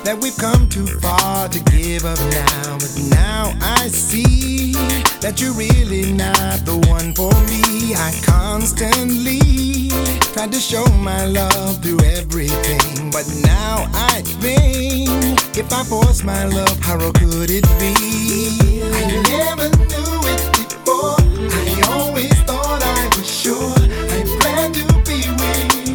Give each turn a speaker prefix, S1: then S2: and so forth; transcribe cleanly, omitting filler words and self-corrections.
S1: that we've come too far to give up now. But now I see that you're really not the one for me. I constantly tried to show my love through everything, but now I think if I force my love, how could it be?